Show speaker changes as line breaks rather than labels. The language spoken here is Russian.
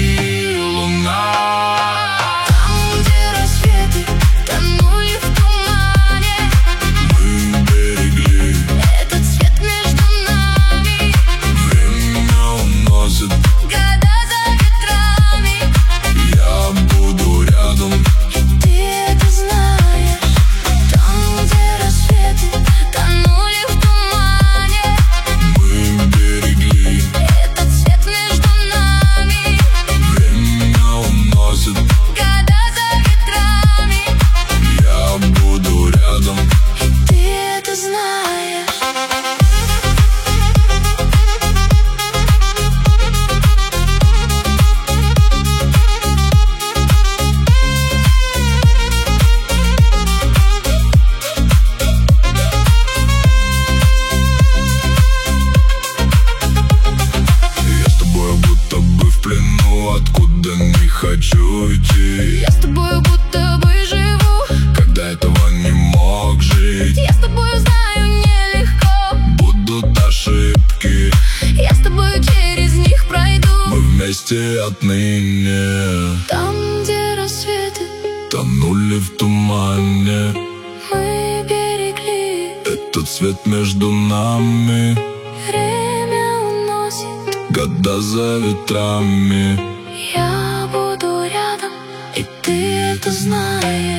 и луна.
Там, где рассветы тонули в тумане,
Мы берегли,
этот свет между нами.
время уносит,
Года за ветрами,
я буду рядом.
и ты это знаешь. Там, где рассветы тонули в тумане,
Мы берегли,
этот свет между нами.
время уносит,
Года за ветрами,
я буду рядом.
и ты это знаешь.
Я с тобой будто бы в плену, откуда не хочу уйти.
Я с тобою будто бы живу,
Когда этого не мог жить,
я с тобою знаю нелегко.
будут ошибки,
Я с тобою через них пройду.
мы вместе отныне.
Там, где рассветы
Тонули в тумане,
мы берегли,
этот свет между нами.
время уносит.
Года за ветрами,
Я буду рядом, и ты это знаешь.